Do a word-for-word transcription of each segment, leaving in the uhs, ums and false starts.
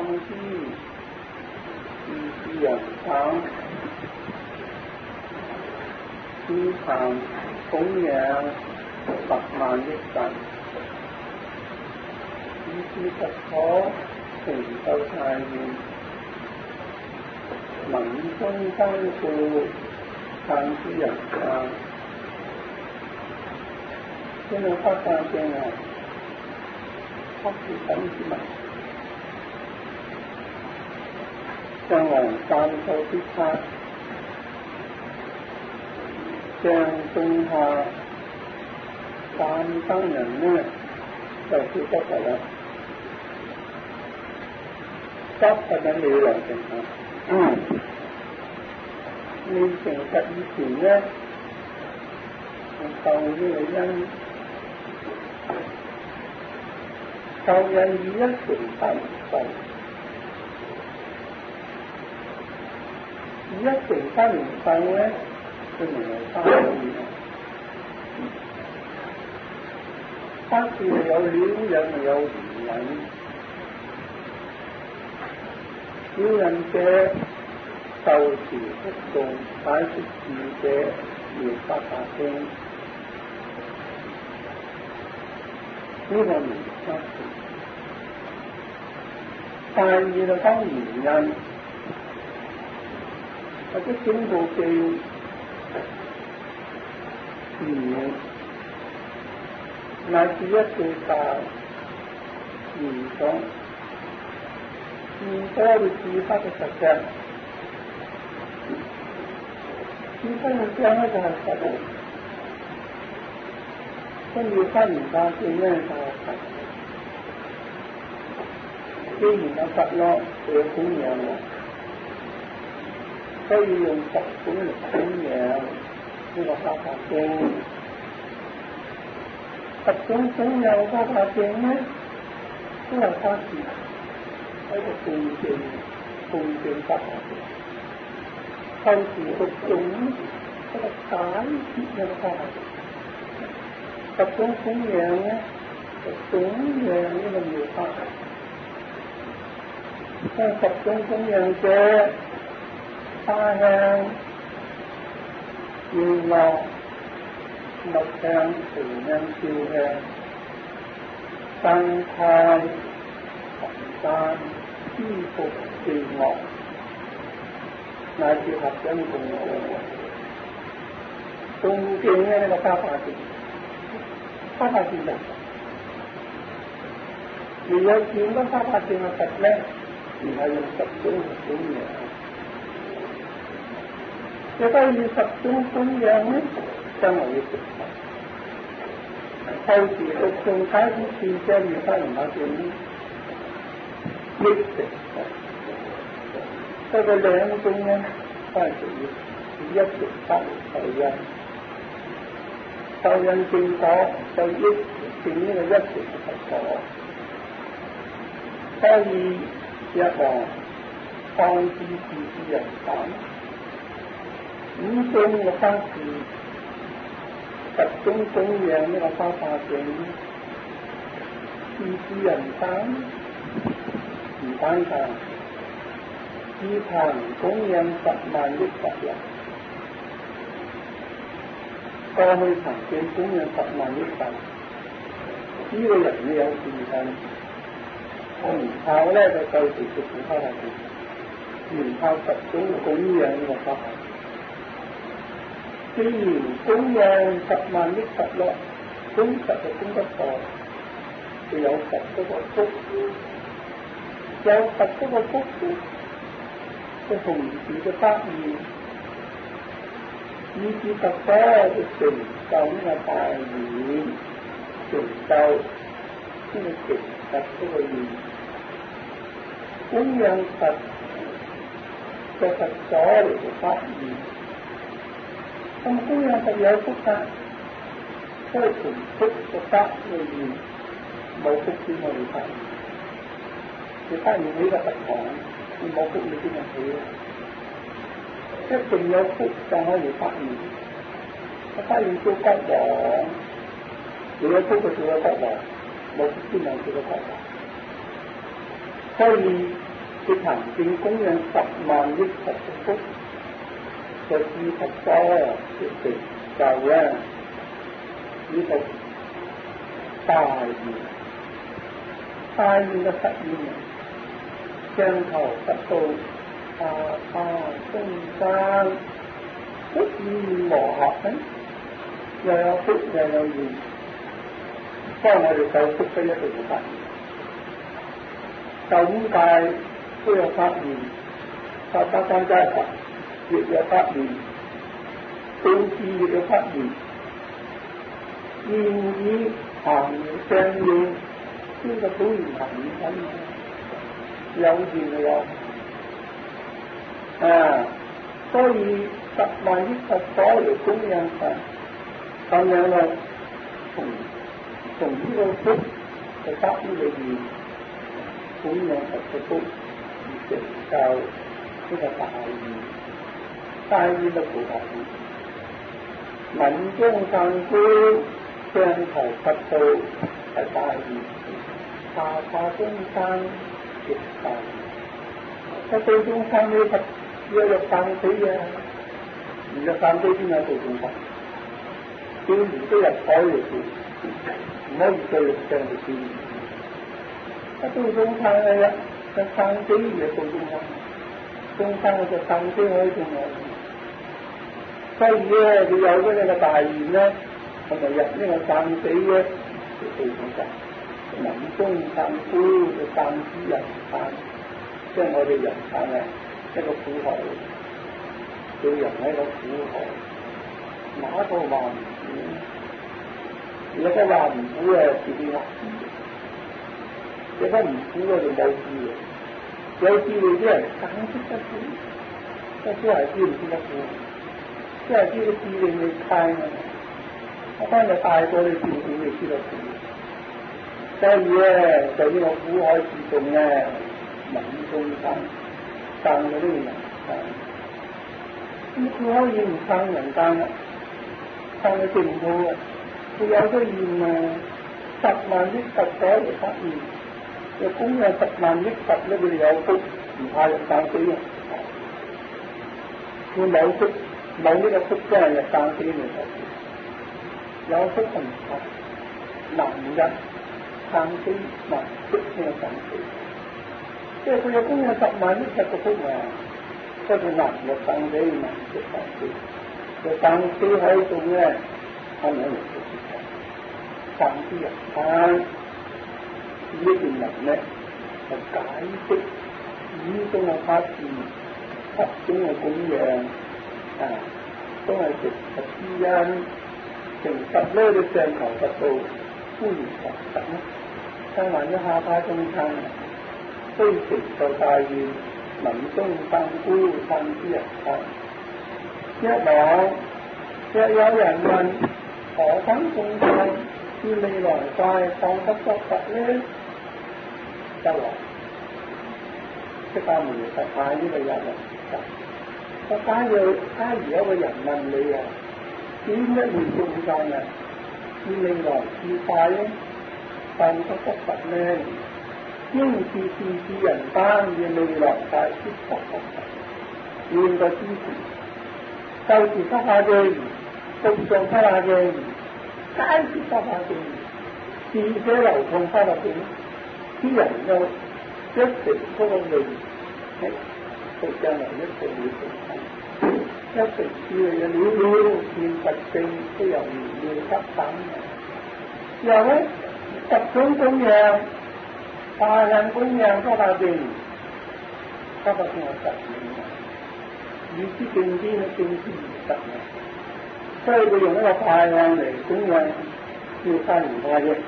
知自是人等，自談供養十萬億神，以是佛果成就大願，民中增富，撐之人間。先能發散正啊，發是等之物，將來三手必他，將中下三生人呢就係得佛啦，得佛嘅理論成啊，嗯，你成佛以前呢，受呢個因。受人以一成不受，以一成不唔受咧，就唔係三事。三事有了人有緣人，了人者受持不動，解釋智者妙法大經，呢個名三事。第二就講原因，或者整部經原乃至一句大原講，現所有智法嘅實質，智法嘅講咧就係實質，跟住翻完大經咧就係實。既然有佛咯，就有供養喎，所以用十種嚟供養呢個法華經。十種供養法華經呢，都係法事，喺度供養供養法華經。後時六種嗰個解決嘅法華經，十種供養呢，就供養呢個妙法。將十種供養者，花香、願樂、木香、沉香、燒香、燈台、神山、衣服、器樂，乃至合掌供養。恭敬呢呢個花法事，花法事就而有見到花法事嘅佛咧。而係用十種供養，若果以十種供養呢，將來要食佛。後時六種解決智者妙法唔係點呢？益食佛。不過兩種呢，都係屬於以一食法嚟受因，受因正果就益證呢個一食嘅佛果，所以。一個當知自是人等，五種嘅法事，十種供養呢個花法經，自是人等唔單單，自談供養十萬億佛人，過去曾經供養十萬億佛，呢個人要有善根。我唔靠咧就對住食其他法事，唔靠十種供養呢個法。既然供養十萬億佛咯，供佛就供得過，就有佛嗰個福，有佛嗰個福就同時嘅得意，以至佛果嘅成就呢個大願，成就呢個成佛嗰個願。供養佛嘅佛所嚟嘅法義，咁供養佛有福法，所以同福嘅法裏面冇福先可以發現。你發現呢個佛堂，你冇福你邊度起？一定有福就可以發現。我發現做國王，你有福就做咗國王，冇福先能做咗國王。所以佢曾經供養十萬億佛嘅福，就知佛多嘅成就咧，呢個大願，大願嘅實現，將頭得到下下中間，福願和合咧，又有福又有願，當我哋受福嘅一定要發現，九界都有發現，八八三齋佛亦有發現，道次亦有發現，願以行相應，呢個普賢行緊，有願就有啊，所以十萬億佛所嚟供養神，咁樣咧，從從呢個福就得呢個願，供養佛嘅福而成就呢個大願，大願嘅菩提，敏中散觀，將頭佛道係大願，下化中生亦大願，佛道中生呢佛要入生死嘅，唔入生死邊有道中生？叫唔都入海嚟住，唔可以再入上嚟住。佛道中生嘅一個生死嘅道中生，中生嘅就生死可以仲有。所以咧，你有咗呢個大願咧，係咪入呢個生死咧？就道中生，敏中散觀嘅散之人間，即係我哋人間嘅一個苦海，做人喺個苦海，哪個話唔苦？如果話唔苦嘅，自己話苦；如果唔苦嘅就冇智慧，有智慧啲人梗識得苦，即係係知唔知得苦？即係知道智慧未開啊！我當你大個你智慧你知道苦，所以咧就呢個苦海自動咧，敏中生生嗰啲人間，咁佢可以唔生人間啦，生喺淨土啊！佢有咗願啊，十萬億佛所嚟發願，又供養十萬億佛咧，佢哋有福，唔怕入生死嘅。佢冇福，冇呢個福真係入生死嘅佛，有福就唔怕，難入生死難出呢個生死。即係佢有供養十萬億佛嘅福啊，所以佢難入生死，難出生死。佢生死喺度咧，係咪嚟嘅？生之人間呢段人咧，就解釋五種嘅法事、七種嘅供養啊，都係成佛之因。成佛咧，你上求佛道，歡迎佛神咧，生還一下巴中生，雖成就大願，敏中散觀，生之人間。一往若有人問何等眾生於未來世當得作佛呢？得來釋迦牟尼佛派呢個有人答：我假如假如有個人問你啊，點一類眾生啊，於未來世世咧當得作佛呢？應是是是人間於未來世必得作佛，願個支持，就是得下嘅，獨上得下嘅。皆是得下嘅，智者流通得下嘅，啲人有一成嗰個利益，佢將來一定會成功。一成智慧嘅了了見佛性，都由妙得等。然後咧，十種供養，大人供養得下嘅，得下嘅我實現，與之並肩嘅正知而得嘅。所以佢用一個大案嚟供養，要三年派嘅，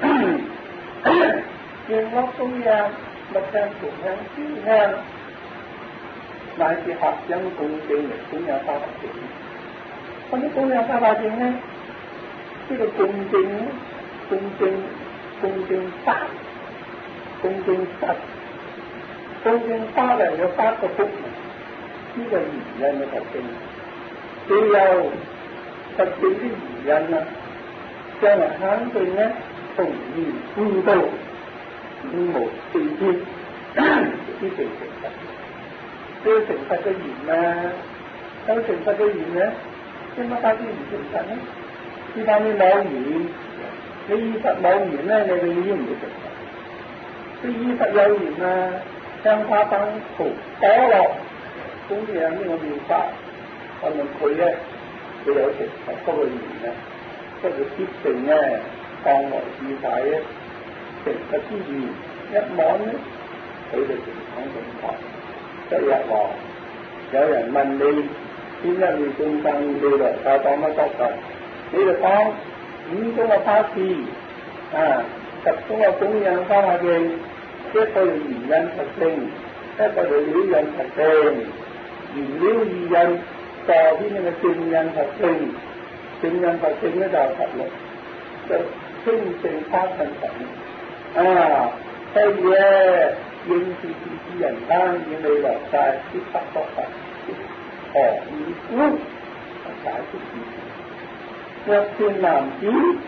願樂供養，六香、檀香、燒香，乃至合掌恭敬嚟供養三百境。咁啲供養三百境咧，呢個恭敬咧，恭敬恭敬法，恭敬實，恭敬法嚟有八個福，呢個原因嘅特性，只有特定啲原因啊，將來肯定咧同意輔導五無四天。 呢叫成佛。呢成佛嘅緣啊，有成佛嘅緣咧，點解家先唔成佛咧？只怕你冇緣，你與佛冇緣咧，你永遠唔會成佛。你與佛有緣啊，香花燈塗果落，供養呢個妙法，我問佢咧，佢有成佛嗰個緣啊，即係佢必定咧當來智大咧，成佛之緣一望咧，佢就成肯成佛。一日話有人問你邊一位眾生未來教當乜得㗎？你就講五種嘅法事啊，十種嘅供養三下嘅，一個係原因實性，一個係料因實性，原料二因助邊嘅正因實性，正因實性咧就係佛力，就清淨法身佛啊，所以咧應是自知人間與未來界必不可佛，何以故？解釋意思。若善男子，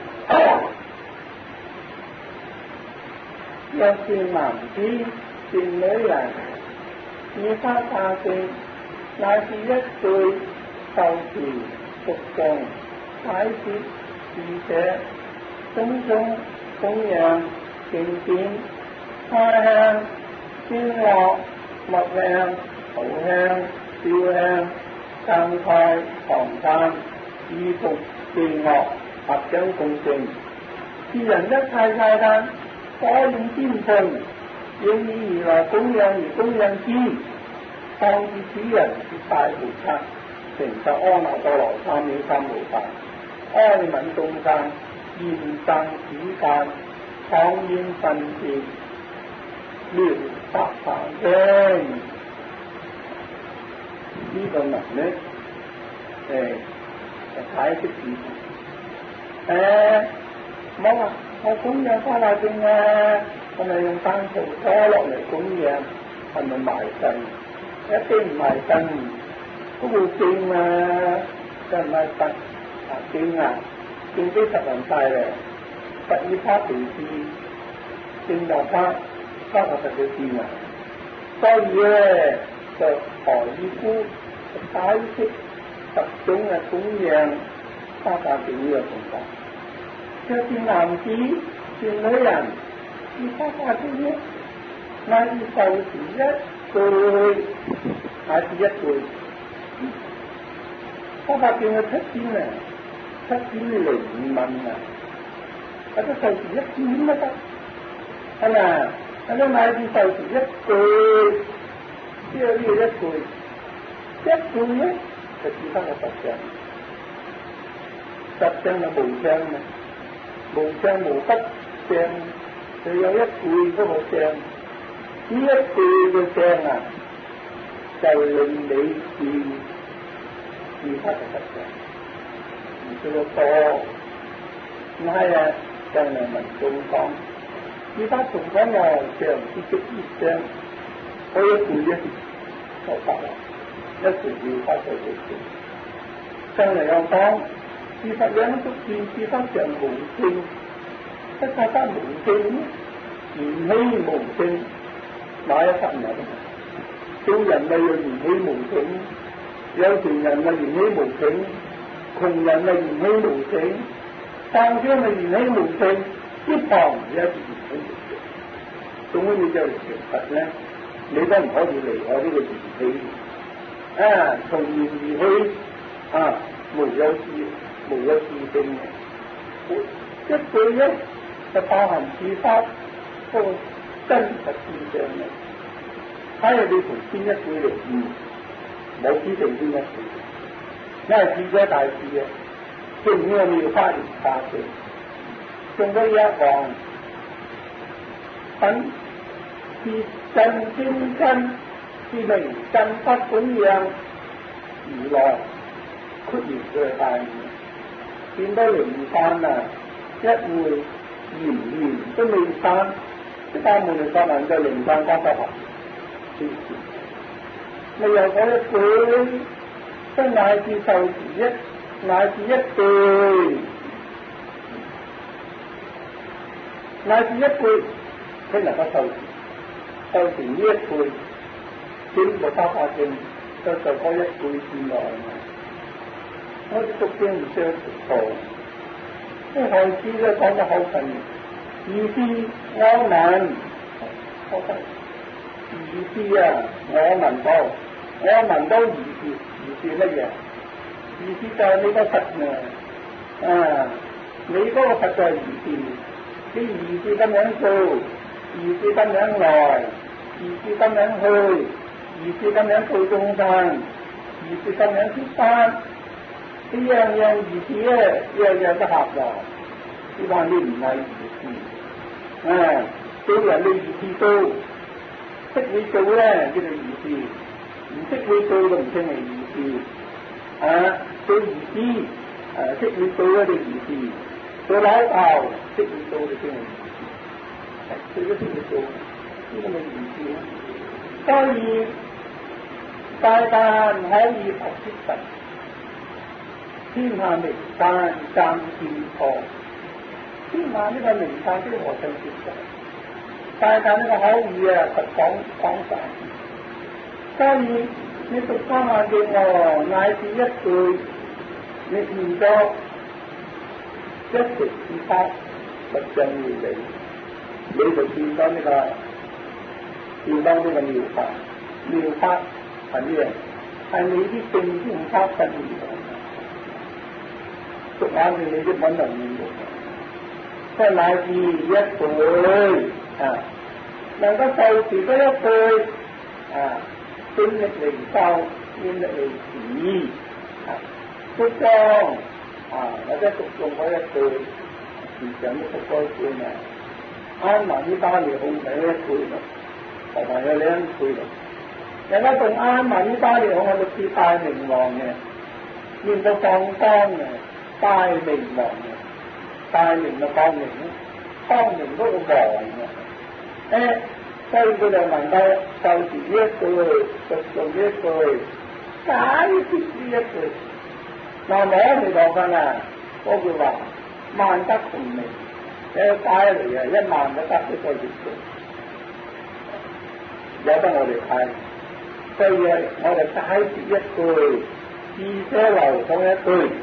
若善男子，善女人，以他化性，乃是一句受持服誦解説智者，種種供養敬典花香鮮樂蜜香塗香燒香讚歎旁讚衣服伎樂合掌共盛，是人一切泰嘆，所應瞻奉，應以而來供養而供養之，當以此人是大菩薩，成就阿耨多羅三藐三菩薩，哀憫眾生，現生此間，敞現分別，妙法華經。呢個文咧，誒解釋意思。誒冇話我供養花華經啊，係咪用單數多落嚟供養？係咪埋身？一定唔埋身。嗰部經啊，真係佛啊經啊，經非十人晒咧，佛以他隨事，經就他他個佛嘅事啊。所以咧就何以故？解釋十種嘅供養花華經呢個動作。若是男子善女人，以花華經咧，乃是受持一句，乃是一句。花華經嘅七篇啊，七篇靈文啊，或者受持一篇都得，係咪？或者乃是受持一句，即係呢個一句，一句咧就至得個實相，實相就無相啊。無相無不相，就有一句嗰個相，呢一句嘅相啊，就令你見見他嘅實相，唔叫做多。唔係啊，就係文中講，依他從講外相是即一相，嗰一句咧就得啦，一句要發就成句。相嚟又講。事實兩足見事實上無性，一切得無性，緣起無性，哪一忽有？小人咪又緣起無性，有錢人咪緣起無性，窮人咪緣起無性，上將咪緣起無性，一旁有緣起無性。總之你就成佛咧，你都唔可以離開呢個緣起。啊，從緣而起，啊，無有智。無有自性嘅，一句咧就包含自法嗰個真實現象嘅。睇下你從邊一句嚟悟，冇指定邊一句，因為智者大智嘅，正呢個妙法蓮花經，仲有一行等是真精真，是名真法供養，如來豁然嘅大義。見到靈山啊，一會炎炎都未散，即係無論法能夠靈山加得學，咪又講一句，即乃至受持一，乃至一句，乃至一句，佢能夠受持， 到時呢一輩經過八法經，就就嗰一輩之內嘛。我哋讀經唔相錯，啲漢字咧講得好近，意思我聞，我得意思啊，我聞到，我聞到意思，意思乜嘢？意思就係你個實啊，啊，你嗰個實在係意思，啲意思咁樣做，意思咁樣來，意思咁樣去，意思咁樣做眾生，意思咁樣出翻，呢樣樣意思咧，樣樣都合落，呢班啲唔係意思，啊，做人嘅意思都識你做咧，叫做意思，唔識你做就唔稱係意思，啊，做意思，啊，識你做嗰啲意思，做老頭識你做就稱係意思，佢都識你做，呢個咪意思咯。所以大但可以佛識實，天下名山暫見錯，天下呢個名山啲和尚識實，大但呢個口語啊實講講晒。所以你讀三萬經哦，乃至一句你念咗一食二法實證原理，你就見到呢個見到呢個妙法，妙法係咩？係你啲正正法身現象，逐眼見你啲揾能現象，即係乃至一句啊，能夠受持咗一句啊。經歷嚟修，經歷嚟持，啊，讀誦啊，或者讀誦嗰一句，時常都讀多一句嘛。啱埋呢巴利控第一句咯，同埋有兩句咯。人家仲啱埋呢巴利控係六字大明王嘅，念到放光嘅，大明王嘅，大明就光明咯，光明嗰個王嘅，誒。所以佢就能夠受持呢一句，讀誦呢一句，解釋呢一句。嗱，我哋講緊啊，嗰句話萬德同名，誒解嚟啊，一萬個得一個字句，有得我哋睇。所以我哋解釋一句，智者流通一句，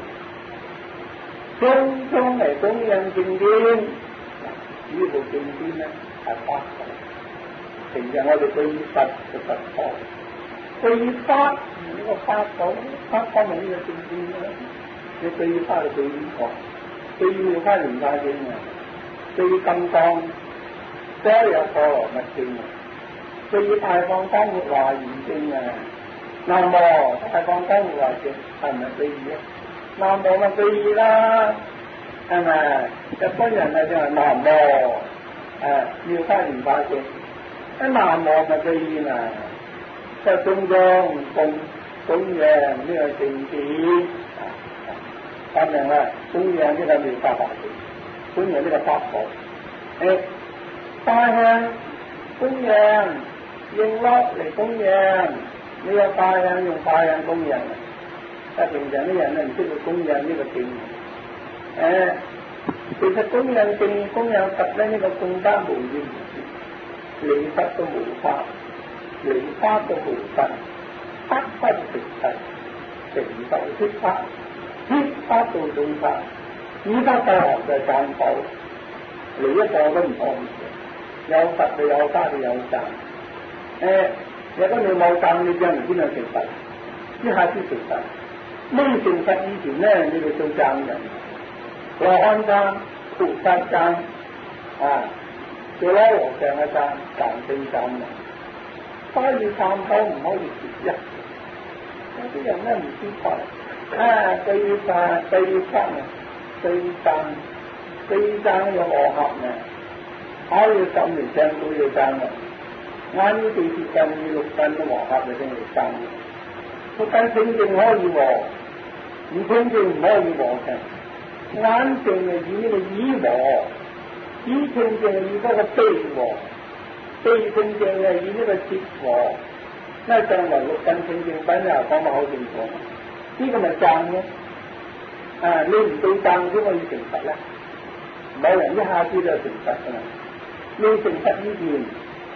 匆匆嚟供養正經。呢部正經咧係八個。平日我哋對於佛嘅佛學，對於法呢個法講法方面呢個正經咧，你對於法就對於學，對於妙法蓮華經啊，對於金剛所有波羅蜜經啊，對於大放光活華嚴經啊，南無大放光活華經係咪對於啊？南無咪對於啦，係咪？一般人啊就係南無誒妙法蓮華經。一南無咪對意嘛，就中中供供養呢個正典，咁樣啦，供養呢個妙法法經，供養呢個法寶，誒，大香供養，用落嚟供養，呢個大香用大香供養，但係平常啲人咧唔識去供養呢個經，誒，其實供養正供養佛咧呢個更加無厭。理法都無法，理法都無法，得不成佛，成就釋法，釋法到眾法，依法教學就係讚寶，嚟一個都唔可以嘅，有佛就有法就有讚，誒，如果你冇讚，你將嚟邊度成佛？一下子成佛，未成佛以前咧，你哋做讚人，羅漢讚、菩薩讚，啊。做拉和尚嘅讚，讚正讚啊！所以讚口唔可以絕一，有啲人咧唔知法啊，對讚對讚啊，對讚對讚有和合啊，可以十年上都要讚啊！啱呢地鐵近二六根都和合就先嚟讚嘅，六根清淨可以和，唔清淨唔可以和嘅，眼淨係以呢個耳和。以清淨以嗰個悲和，悲清淨係以呢個節和，那將來六根清淨品啊講得好清楚，呢、這個咪讚咯，啊你唔對讚點可以成佛咧？冇人一下子就成佛噶啦，要成佛以前，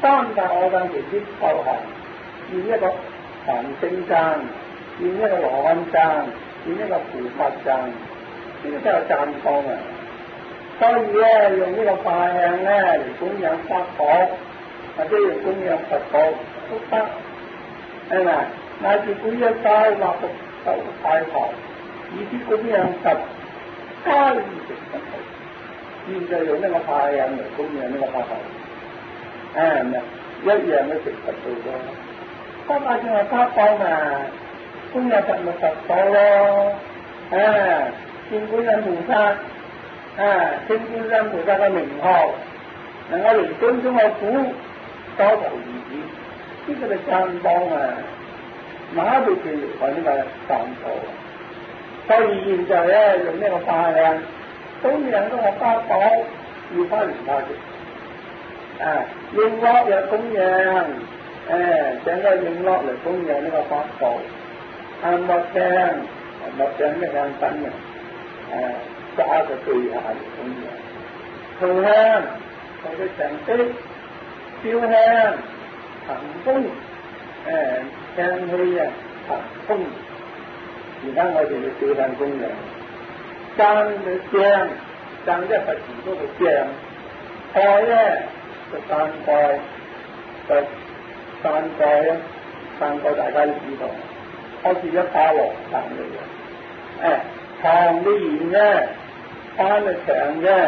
三大我等其啲修行，現一個梵聲僧，現一個羅漢僧，現一個菩薩僧，呢啲都有讚光啊！所以咧，用呢個法向咧嚟供養法寶，或者用供養佛寶都得，係咪？乃至供養齋或者受大堂，以啲供養佛皆食得好。現在用呢個法向嚟供養呢個法寶，係咪？一樣都食得到咯。法寶就係法寶嘛，供養佛咪佛寶咯，啊，見供養菩薩。啊！聽觀音菩薩嘅名號，能夠離種種嘅苦，多求而止，呢個就讚光啊！馬到其來呢個讚寶，所以現在咧用呢個法向，供養嗰個法寶要花蓮花嘅，啊，應樂又供養，誒，整個應樂嚟供養呢個法寶，啊，莫香，莫香咩香品嘅，誒。揸個對下嚟供養，塗香佢嘅常識，燒香行風，誒香氣啊行風，而家我哋要燒香供養，讚嘅香，讚即係佛前嗰個香，蓋咧就讚蓋，就讚蓋咧，讚蓋大家都知道，好似一把羅贊嚟嘅，誒堂嘅硯咧。翻嘅長嘅，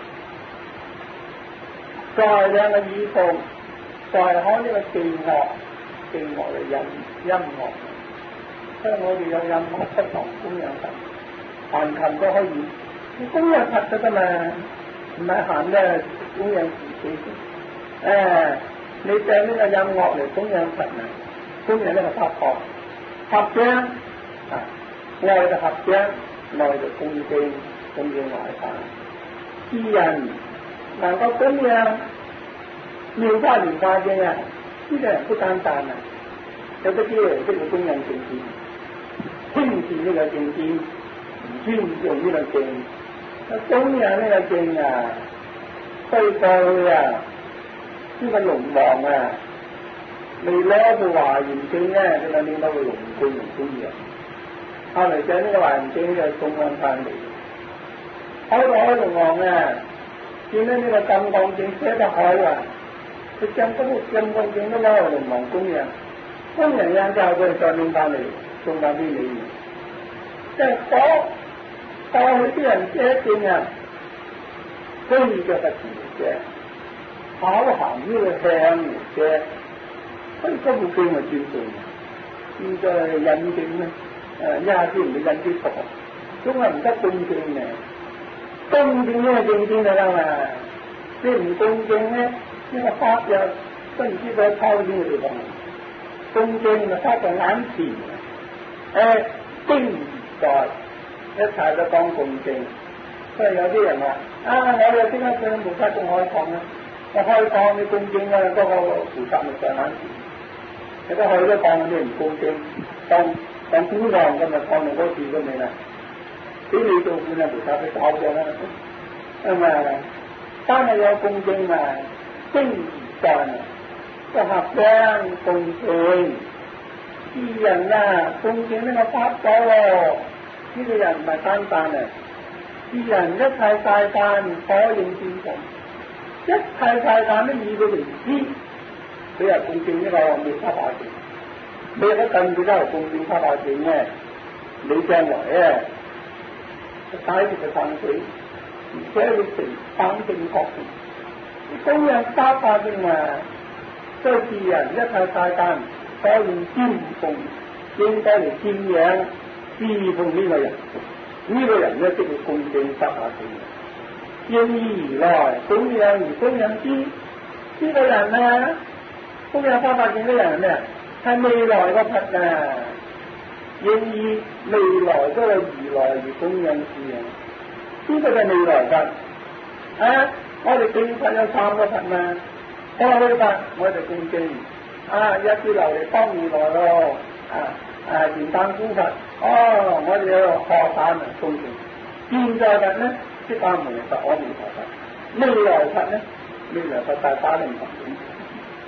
再靚嘅衣服，再開呢個器樂，器樂嚟音音樂，所以我哋有音樂不同供養神，彈琴都可以，你供養佛得㗎嘛，唔係行咧供養自己。誒、哎，你掟呢個音樂嚟供養神啊，供養呢個法寶，合掌啊，愛就合掌，愛就恭敬。供養外法，智人能夠供養妙法蓮華經啊，呢個人不簡單啊！有啲啲人識去供養正經，輕視呢個正經，唔尊重呢個經，供養呢個經啊，對過去啊，呢個龍王啊，未攞部華嚴經咧，你諗點解會龍供龍供養？後嚟就呢個華嚴經就送翻翻嚟。開到開龍王啊！見到呢個金剛經寫得好啊，佢將嗰部金剛經都攞去龍王供養，供養完之後佢再拎翻嚟送翻俾你。即係嗰過去啲人寫經啊，非嘅佛詞嚟嘅，考含呢個向嚟嘅，所以嗰部經係尊重嘅。現在印經咧，誒一下子唔會印啲錯，總係唔得恭敬嘅。恭敬呢個正經就得嘛，你唔恭敬咧，呢、這個法又都唔知佢抄邊個地方。恭敬就法在眼前，誒經在一切都講恭敬。所以有啲人話：啊，我哋點解對菩薩仲開放咧？我開放你恭敬啊，嗰、那個菩薩咪在眼前。你都去都當你唔恭敬，當當觀望咁咪當用嗰字都未啦。俾你做觀音菩薩佢搞咗啦，係咪？單係有恭敬啊，精進，個合掌恭敬，啲人啊恭敬呢個法寶喎，呢個人唔係單單啊，啲人一切世間可應尊重，一切世間都以佢為師，佢又恭敬呢個妙法大經，你一更加係恭敬法大經咧，你將來咧。解決嘅生死，而且你成反正確定，你供養三法經啊，所以智人一切世間可用尊奉，應該嚟敬仰侍奉呢個人，呢、這個人咧即係恭敬三法經，應意而來供養而供養之，呢、這個人啊，供養三法經呢個人係咩啊？係未來個佛啊！應以未來嗰個而來而供養之啊！呢個就係未來佛啊！我哋敬佛有三個佛嘛，過去佛我哋恭敬啊，一啲琉璃光如來咯，啊啊圓旦古佛，哦我哋有學散啊恭敬。現在佛咧，釋迦牟尼佛、阿彌陀佛，未來佛咧，未來佛大把唔同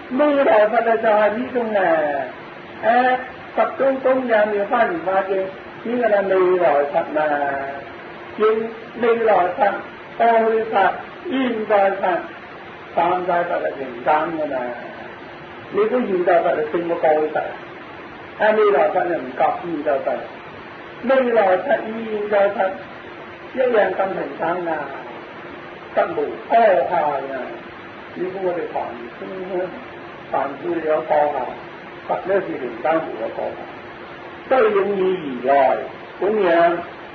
未來佛就係呢種誒誒十種供養妙法蓮華經，呢個係未來佛嘛，應未來佛、過去佛、現在佛、三世佛係平等㗎嘛。你估現在佛就勝過過去佛，啊未來佛就唔及現在佛，未來佛與現在佛一樣咁平等啊，不無苛限啊！你估我哋凡夫凡夫有苛限，佛呢是平等無有苛限，都應以而來供養。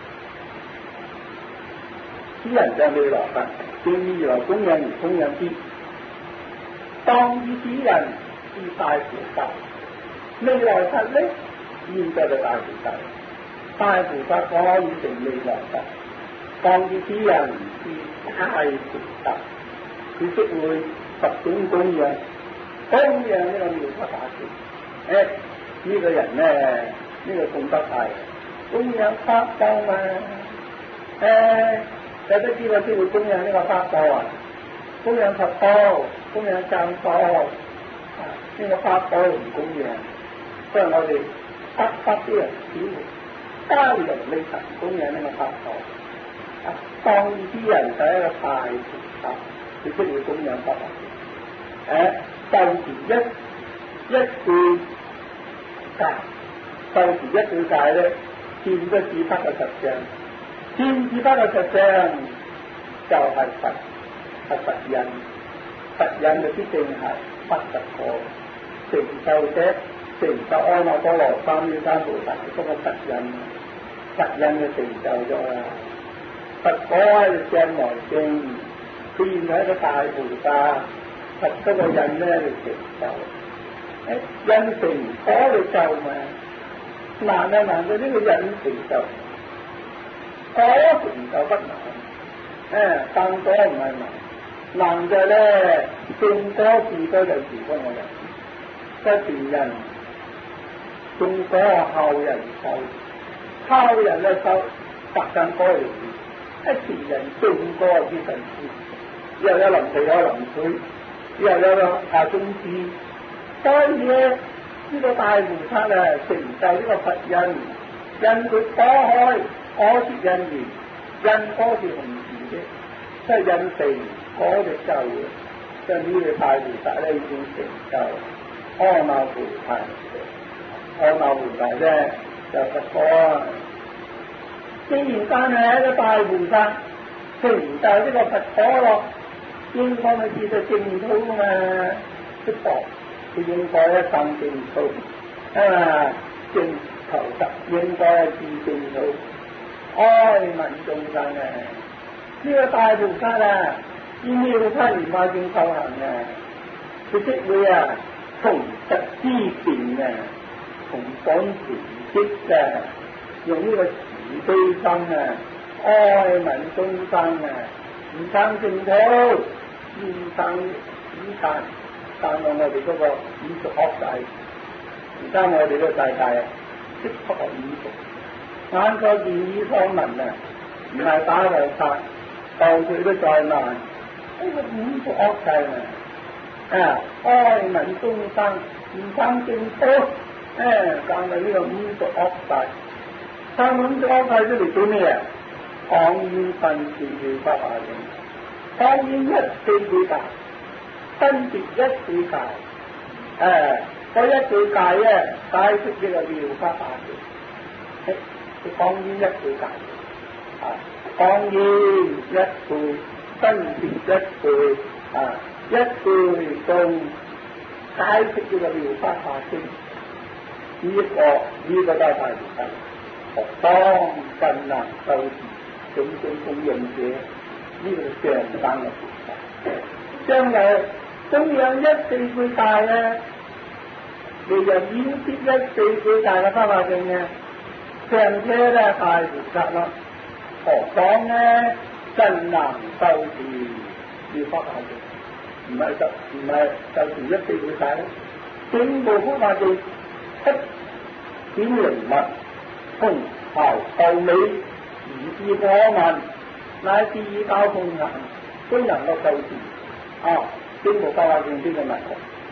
此人就未來佛，應以而來供養而供養之。當以此人是大菩薩，未來佛呢，現在就大菩薩，大菩薩可以成未來佛。當以此人是大菩薩，佢即會十種供養，供養呢個妙法法權。誒，呢個人咧，呢個功德大，供養法寶嘛。誒，有得知道先會供養呢個法寶啊，供養佛寶，供養讚寶。呢個法寶唔供養，所以我哋得法啲人只會交人未曾供養呢個法寶。啊，當啲人就係一個大菩薩，佢即會供養法寶。誒，就持一一句戒，就持一句戒咧，見不只得嘅實相，見只得嘅實相就係佛，係佛印，佛印就必定係不實果。成就者成就阿耨多羅三藐三菩薩嗰個佛印，佛印嘅成就咗啦。佛果喺度將來證，佢現係一個大菩薩，佛嗰個印咧嚟成就，誒印成果嚟就嘛，難啊難到呢個印成就，果成就不難，誒但果唔係難，難嘅咧種果至多就時幫我人。一前人種果後人收，後人咧收百斤果嚟，一前人種果之神師，又有淋地有淋水，又有個下種子，所以咧呢個大菩薩啊成就呢個佛印，印佢果開，果是印緣，印果是紅字嘅，即係印成果就就嘅，即係呢個大菩薩咧已經成就。阿耨菩薩，阿耨菩薩啫，就佛果啊！既然但係一個大菩薩，成就呢個佛果咯，應該咪知道淨土嘛？即係佢應該一生淨土啊，淨求實應該是淨土，愛民眾生啊！呢、這個大菩薩啊，以妙法蓮華經修行啊，佢即會啊！從實之辯啊，從講成績啊，用呢個慈悲心啊，愛民眾生啊，唔生淨土，唔生以間，但係我哋嗰個五濁惡世，而家我哋個世界啊，即刻係五濁，眼所見耳所聞啊，唔係打嚟殺，當佢都再難，呢個五濁惡世啊！啊！愛民眾生，唔生淨土，誒，但係呢個五濁惡世，生五濁惡世出嚟做咩啊？講煙分別妙法華經，講煙一四句戒，分別一句戒，誒，嗰一句戒咧解釋呢個妙法華經，誒，講煙一句戒，啊，講煙一句，分別一句，啊。一句中解釋呢個妙法華經，呢、這個呢、這個都係大菩薩，學當更能受持種種供養者，呢、這個係上等嘅菩薩。將來供養一四句大咧，你就演繹一四句大嘅法華經嘅，上車咧大菩薩啦，學當咧更能受持妙法華經。唔係就唔係就係一四句大咧，整部法華經七點零密，從頭到尾，以至過問，乃至以教奉行，都能夠受持。啊，整部法華經邊個問題？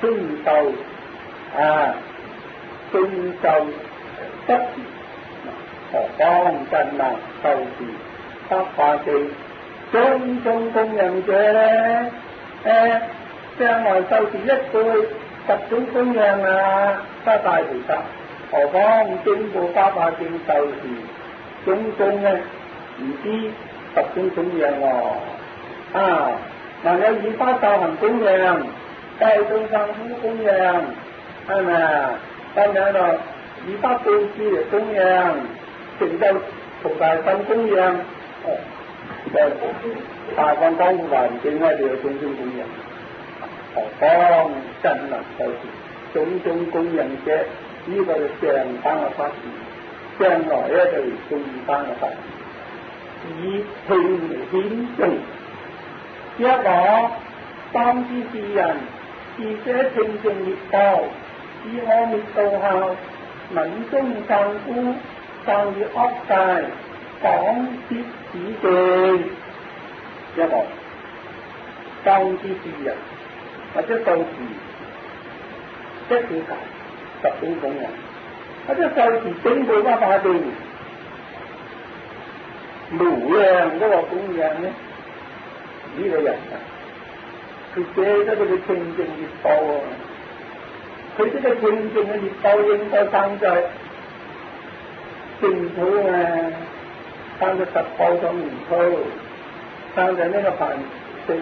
遵守啊，遵守不何方真能受持八法記，種種供養者咧，誒將來受持一輩十種供養啊，得大菩薩，何況整部八法記受持種種咧，唔知十種供養喎，啊，能有以花受行供養，大眾生苦供養，係咪啊？咁樣就以花布施嚟供養，成就菩提心供養，哦，誒，大放光護環境咧就有種種供養，何況真能受持種種供養者，呢、這個就上班嘅法事，將來咧就係中班嘅法事。以聽顯眾，一我當知是人，是者聽眾業報，以我滅道後，民中散孤，散於惡界，講説此經。一我當知是人，或者受持一小戒十種供養，或者受持整部八法經。無量嗰個供養咧，呢、這個人啊，佢借得佢嘅清淨業報啊，佢呢個清淨嘅業報應該生在淨土啊，生在十報上面土，生在呢個凡聖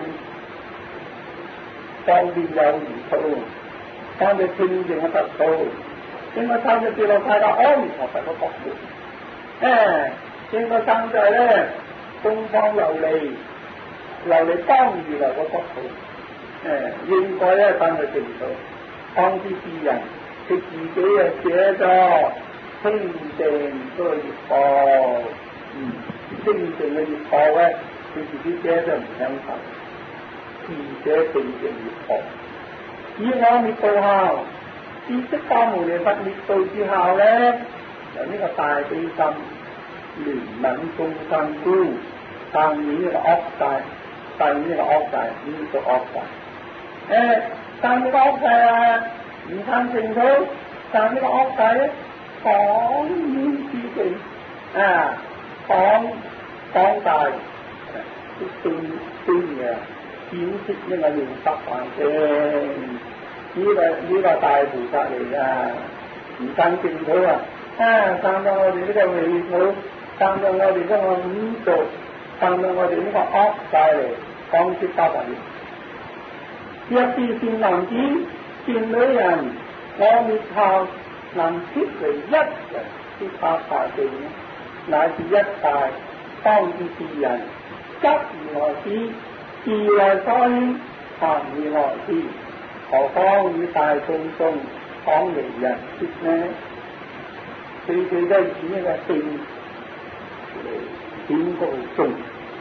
方便有餘土，生在清淨嘅佛土，應該生在極樂世界阿彌陀佛嘅國土，誒。應該生在咧東方琉璃琉璃光如來個國土，誒應該咧生在淨土。當知是人，佢自己又寫咗清淨嗰個業報，嗯，清淨嘅業報咧，佢自己寫咗唔享受，自寫清淨業報。以我滅道後，知釋迦牟尼佛滅道之後咧，由呢個大悲心。憐憫眾生孤，撐起呢個惡界，撐呢個惡界，呢個惡界。誒，撐呢個惡界啊，唔撐淨土，撐呢個惡界咧，講演之境啊，講講大，啲端端嘅顯示呢個妙法環境，呢個呢個大菩薩嚟噶，唔撐淨土啊，啊撐到我哋呢個穢土。撐到我哋嗰個五道，撐到我哋呢個惡界嚟講説八法經。若是善男子、善女人，我滅後能攝為一人説八法經，乃是一大當知是人，則如來之，自來所應，行如來之，何況與大眾中講為人説呢？佢哋都以呢個聖顯告眾。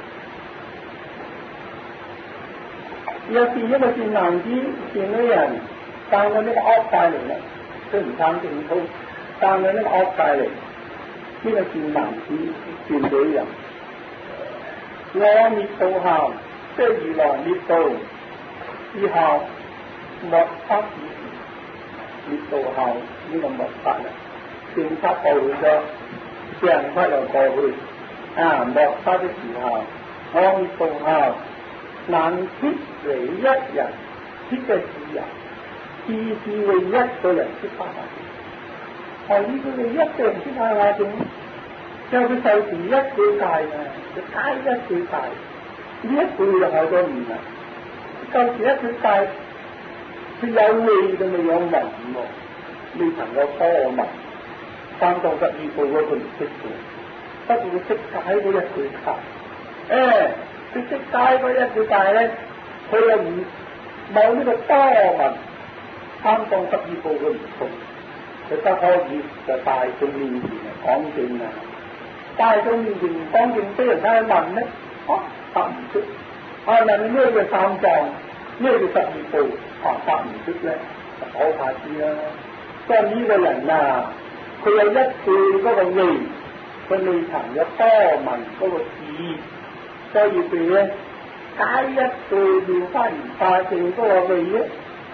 若是一個善男子、善女人，撐到呢個惡界嚟啦，佢唔撐淨土，撐到呢個惡界嚟，呢、這個善男子、善女人，我滅道後，即係如來滅道之後，末法之時，滅道後呢、這個末法啦，正法過去咗。正法又過去，啊！末法的時候，我滅道後，能攝為一人，攝嘅是人，自是為一個人攝八法經。係呢個為一個人攝八法經，因為佢受持一句戒啊，佢戒一句戒，呢一句就係咗唔啦。受持一句戒，佢有味都未有聞喎，未曾有多聞。三藏十二部嗰個唔識嘅，不過佢識解嗰一句戒，誒，佢識解嗰一句戒咧，佢又唔冇呢個多聞。三藏十二部佢唔熟，佢得可以就大眾面前講經啊，大眾面前講經俾人睇問咧，啊答唔出，啊問你咩叫三藏，咩叫十二部，啊答唔出咧，就可怕啲啦。即係呢個人啊。佢有一句嗰個味，佢未曾有多聞嗰個字，所以佢咧解一句妙法蓮華經嗰個味咧，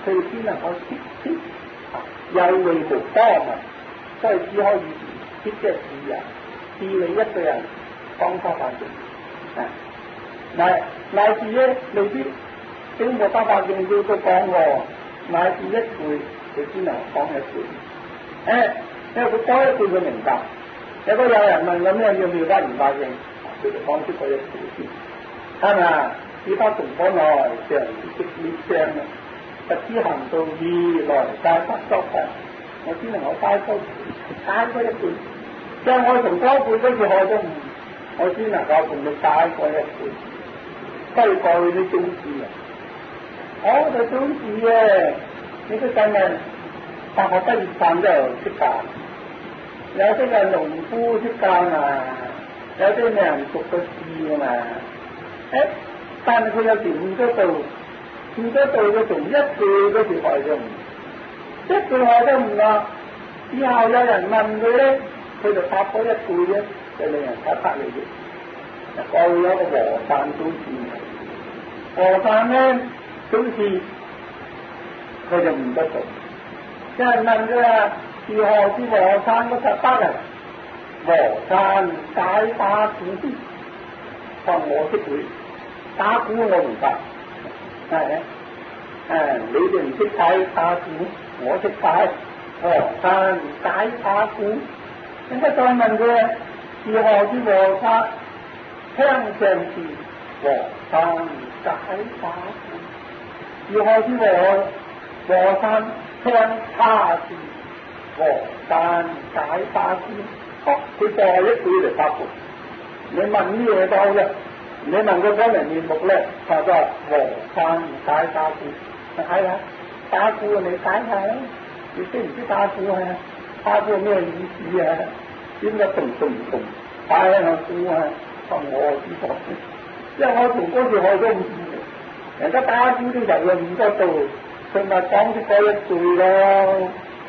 佢先能夠切切有利無多嘛，所以只可以切嘅治人，治你一個人方法法證啊，乃乃至咧未必整個方法證要都講喎，乃至一句佢先能講一句，誒，因為佢講一句佢明白。如果有人問咁樣要唔要得唔答應，佢就講出嗰一句先，係咪？只不從嗰內常識呢章啊，不知行道義來戒不作法，我只能夠解多解多一句，即係我從嗰句嗰句學都唔，我只能夠同你解過一句，低過去啲宗旨啊！我就宗旨嘅，你都真係大學畢業飯就識教。有啲係農夫識教嘛，有啲人讀過字噶嘛，誒，但係佢有時唔得到，唔得到佢從一句嗰時學就唔，一句學都唔落，以後有人問佢咧，佢就答嗰一句咧，就令人睇得你嘅。我會有個和散祖師，和散咧祖師佢就唔得到，有人問佢話。如何是和散嗰實得啊？和散解打鼓先，話我識會打鼓我唔得，係咪？誒，你哋唔識解打鼓，我識解和散解打鼓。咁再問佢，如何是和散？聽上是和散解打鼓，如何是和和散？聽他是和散解打鼓，哦，佢再一句嚟答覆。你問呢嘢都好嘅，你問佢講人面目咧，就話和散解打鼓，係啦，打鼓你解下啦，你識唔識打鼓啊？打鼓咩意思啊？點解動動唔動？打下鼓啊？咁我知道，因為我從嗰時學都唔知，人家打鼓啲人又唔得到，佢咪講出嗰一句咯。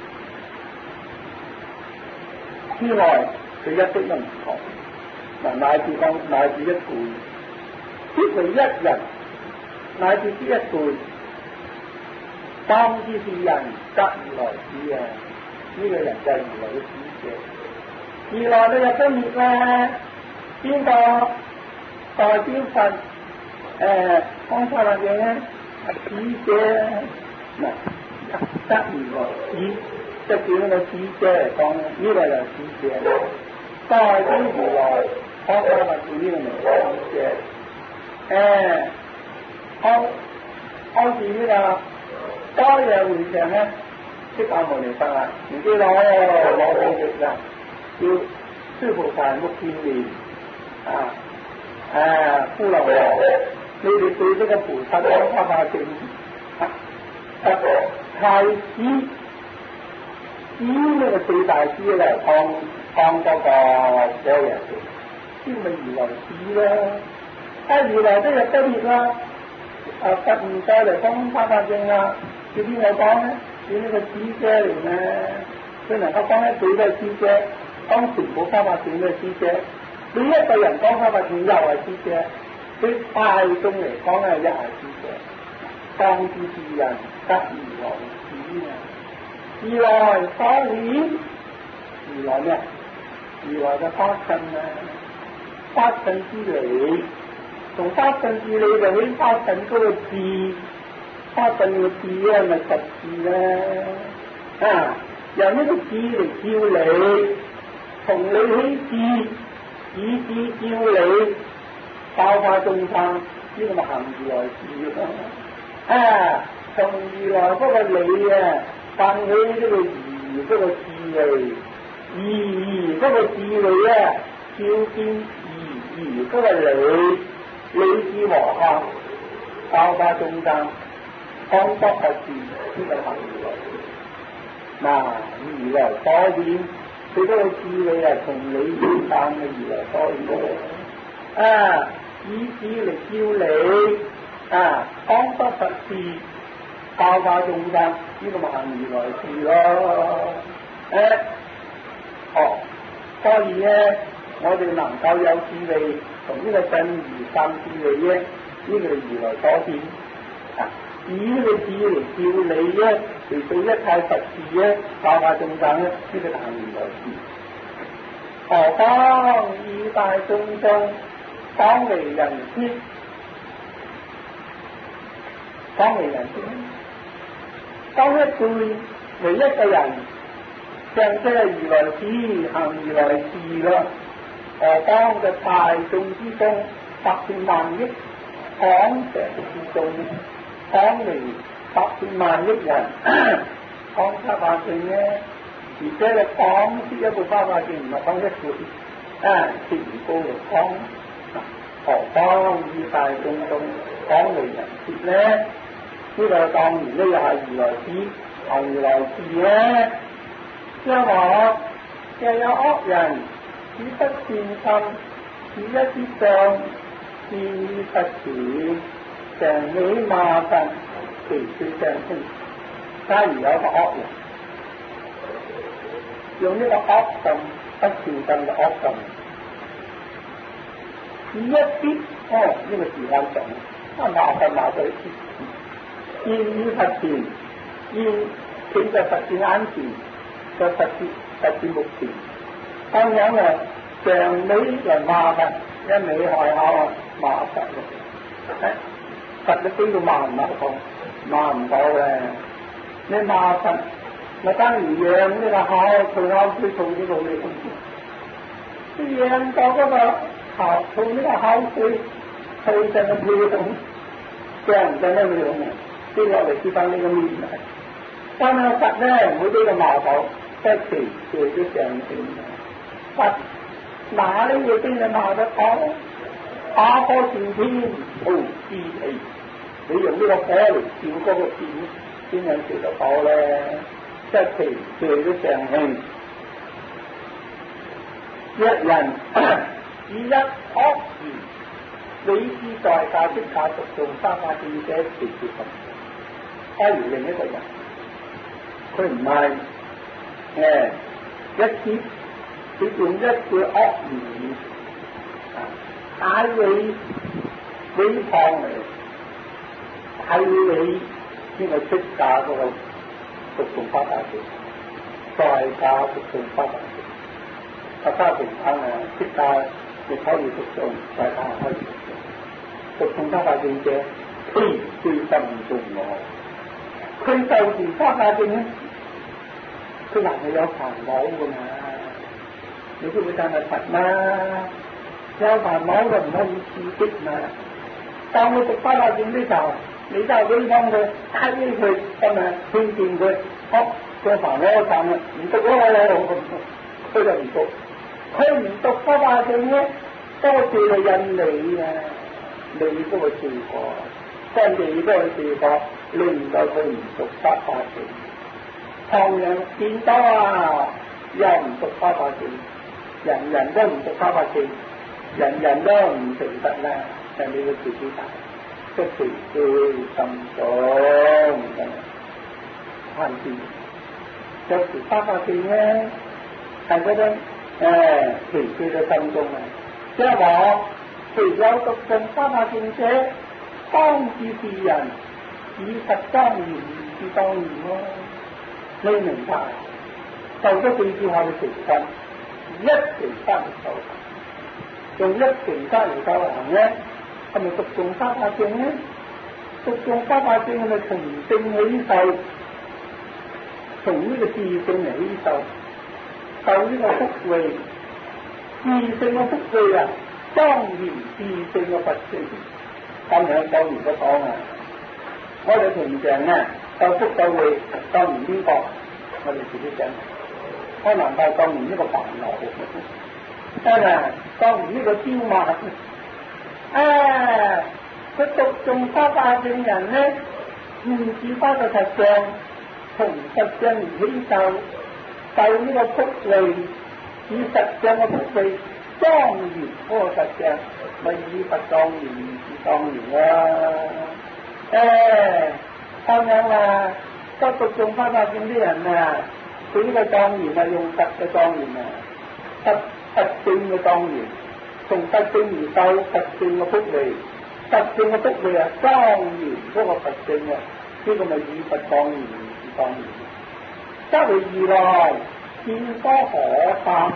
之外，佢一啲都唔講，嗱乃至講乃至一句，即係一人乃至之一句，當之是人則如來之啊！呢、這個人就係如來嘅使者。如來嘅入咗滅咧，邊個代表佛？誒講法律嘅咧，使者嗱，則如來之。即係叫呢個使者嚟講咧，呢、這個就係使者，代表如來康法或者呢個名使者。誒，康康住呢個多嘢會場咧，釋迦牟尼佛啊，唔知攞攞到極啦，叫須菩提目犍連啊，誒富樓王，你哋對呢個菩薩講法法正，啊，太子。呢呢個四大師咧，講講嗰個個人嘅，先咪如來師啦。啊，如來都入得滅啦，啊，佛唔再嚟講法法正啦，叫邊個講咧？叫呢個師姐嚟咧，佢能夠講一句都係師姐，講全部法法正都係師姐。你一個人講法法正又係師姐，佢大眾嚟講係又係師姐。當知是人得如來師啊！如來所顯，如來咩？如來嘅法身啊，法身之理，從法身之理就顯法身嗰個智，法身嘅智啊，咪實智啦。啊，由呢個智嚟照理，從理起智，以智照理，教化眾生，呢、這個咪行如來智咯。啊，從如來嗰個理啊。但起呢個義嗰個智慧，義嗰個智慧啊，照見義義嗰個理，理智和合，教化眾生，方得佛智，呢個係如來。嗱，如來所顯，佢嗰個智慧係從理顯淡嘅如來所顯嘅。啊，以智嚟照理，啊，方得佛智。教化眾生，呢、這個咪行如來智咯。誒，哦，所以咧，我哋能夠有智慧，同呢個真如三智慧咧，呢、這個係如來所顯。啊， 以呢個字嚟叫你咧，嚟到一切實事咧，教化眾生咧，呢個行如來事。何況以大眾眾當為人師，當為人師，當一對為一個人上車如來事，行如來事啦。何況嘅大眾之中，百千萬億廣成之眾，講嚟百千萬億人講三百姓咧，而且你講呢一部三百姓唔係講一半啊，全部嚟講，何況以大眾眾講嚟人説咧？呢個當然呢又係如來事，行如來事咧。因為又有惡人只不善心，只一啲相，見於實前，常起罵諫，其最正稱。假如有個惡人，用呢個惡心不善心嘅惡心，只一啲哦呢、這個時間上，啊罵諫罵到見於實前，見佢就實踐眼前，就實踐實踐目前。咁樣啊，常尾嚟罵諫，一味害口啊罵實嘅，實你邊度罵唔罵到？罵唔到嘅。你罵實，咪等於養呢個口，佢口水吐呢個嘢咁。你養到嗰個口吐呢個口水，吐成個屁咁，驚唔驚得佢咁啊？跌落嚟跌翻呢個面嚟。但係實咧，唔會俾佢罵到，即係隨隨都上升。實哪呢嘢邊你罵得到？打火照天，好知氣。你用呢個火嚟照嗰個天，邊有照得到咧？即係隨隨都上升。一人以一惡言，理之在教識教獨眾三法見者隨隨行。假如另一個人，佢唔係誒一啲，佢用一句惡言啊，打你毀謗嚟，打你呢個出家嗰個獨眾三法見，在家獨眾三法見。大家平等啊，出家亦可以獨眾，在家可以獨眾。獨眾三法見者，佢最心中我。佢就住三法見咧，佢還係有煩惱㗎嘛？你知唔知真係佛啦？有煩惱就唔可以刺激嘛。當佢讀三法見嘅時候，你就俾幫佢打擊佢，咁啊勸勸佢，好佢煩惱散啦，唔讀咯，佢就唔讀。佢唔讀三法見咧，多謝你引你啊，你嗰個結果。即係你嗰個地方，令到佢唔讀三法見，同樣見多啊，又唔讀三法見，人人都唔讀三法見，人人都唔成佛啦，就你個自己大，即係隨隨心中咁慳啲。有時三法見咧，係嗰種誒隨隨嘅心中啊，即係話除有讀盡三法見者。當知是人，以實莊嚴是當然咯。你明白？受咗四句話嘅成分，一成三嚟修行，用一成三嚟修行咧，係咪獨眾三法見咧？獨眾三法見係咪從性起受？從呢個智性嚟起受，受呢個福慧，智性嘅福慧啊，莊嚴智性嘅佛性。咁樣講完都講啊！我哋平常啊，受福受慧，當然邊個？我哋自己想，可能係當然呢個煩惱，真係當然呢個驕慢。啊！佢獨眾三法見人咧，唔止翻個實相，從實相而起受，受呢個福慧，以實相嘅福慧莊嚴嗰個實相，咪以佛莊嚴。當然啦，誒咁樣啊，得獨眾三法見啲人啊，佢呢個莊嚴係用實嘅莊嚴啊，實實證嘅莊嚴，從實證而受實證嘅福利，實證嘅福利啊，莊嚴嗰個實證啊， 呢個咪以佛當然是當然，則為如來見多可擔。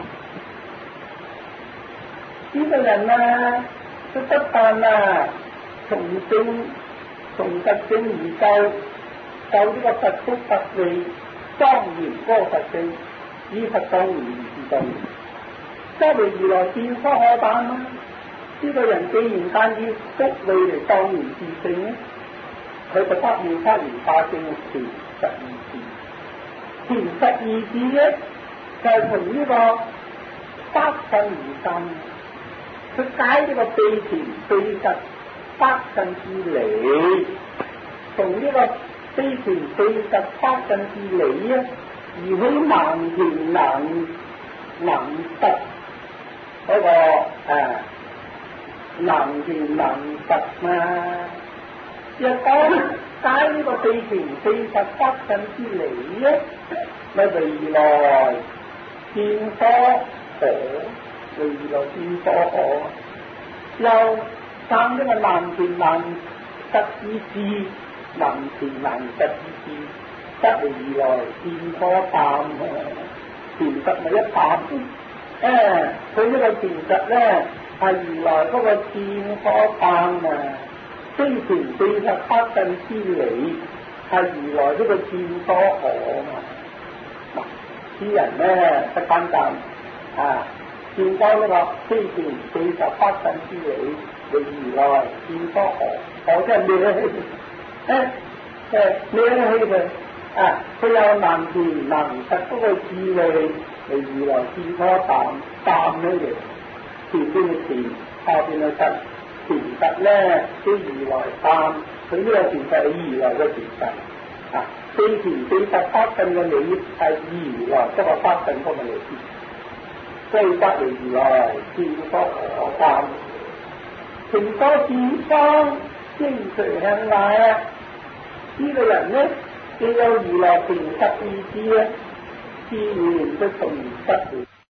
呢個人啊，佢不但啊從正從實證而救，救呢個佛福佛利莊嚴嗰個佛性，以佛當然是當然，則為如來見多可擔啊！呢個人既然單以福利嚟當然自性咧，佢就不要出言化正前實二字。前實二字咧就係從呢個法身而生，佢解呢個秘前秘實法身之理，從呢個秘前秘實法身之理啊，而去難言難難得嗰個誒難言難得嘛。若講解呢個秘前秘實法身之理啊，咪未來見多可，未來見多可，又生呢個難言難得之智，難言難得之智，則為如來見多擔啊！前實咪一擔，誒，佢呢個前實咧係如來嗰個見多擔啊！非前非實法身之理係如來呢個見多可啊！嗱，啲人咧不單單啊見到呢個非前非實法身之理為如來見多可，可即係咩咧？誒誒咩咧？佢啊，佢有難言難得嗰個智慧為如來見多擔，擔呢嘢前邊嘅前，後邊嘅實。前實咧，啲如來擔，佢呢個前實係如來嘅前實啊。非前非實法身嘅理係如來嗰個法身嗰個理，所以則為如來見多可擔。情多見方應隨向賴啊！呢、這個人咧，既有如來前實意志啊，自然都從不會。